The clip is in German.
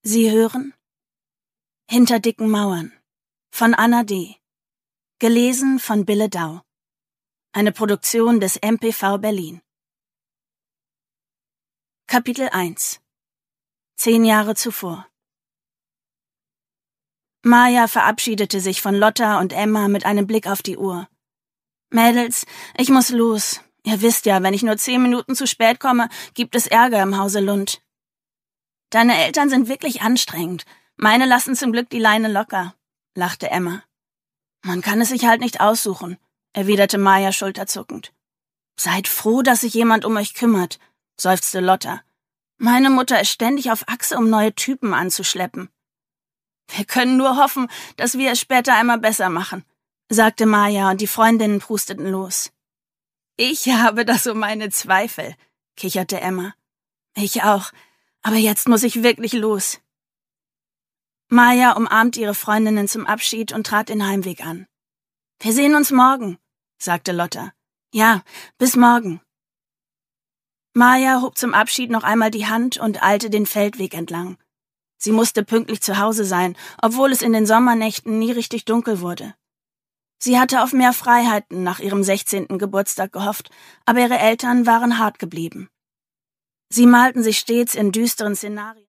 Sie hören Hinter dicken Mauern von Anna D. Gelesen von Bille Dau. Eine Produktion des MPV Berlin. Kapitel 1 10 Jahre zuvor. Maja verabschiedete sich von Lotta und Emma mit einem Blick auf die Uhr. »Mädels, ich muss los. Ihr wisst ja, wenn ich nur 10 Minuten zu spät komme, gibt es Ärger im Hause Lund.« »Deine Eltern sind wirklich anstrengend. Meine lassen zum Glück die Leine locker«, lachte Emma. »Man kann es sich halt nicht aussuchen«, erwiderte Maja schulterzuckend. »Seid froh, dass sich jemand um euch kümmert«, seufzte Lotta. »Meine Mutter ist ständig auf Achse, um neue Typen anzuschleppen.« »Wir können nur hoffen, dass wir es später einmal besser machen«, sagte Maja und die Freundinnen prusteten los. »Ich habe da so meine Zweifel«, kicherte Emma. »Ich auch, aber jetzt muss ich wirklich los.« Maja umarmte ihre Freundinnen zum Abschied und trat den Heimweg an. »Wir sehen uns morgen«, sagte Lotta. »Ja, bis morgen.« Maja hob zum Abschied noch einmal die Hand und eilte den Feldweg entlang. Sie musste pünktlich zu Hause sein, obwohl es in den Sommernächten nie richtig dunkel wurde. Sie hatte auf mehr Freiheiten nach ihrem 16. Geburtstag gehofft, aber ihre Eltern waren hart geblieben. Sie malten sich stets in düsteren Szenarien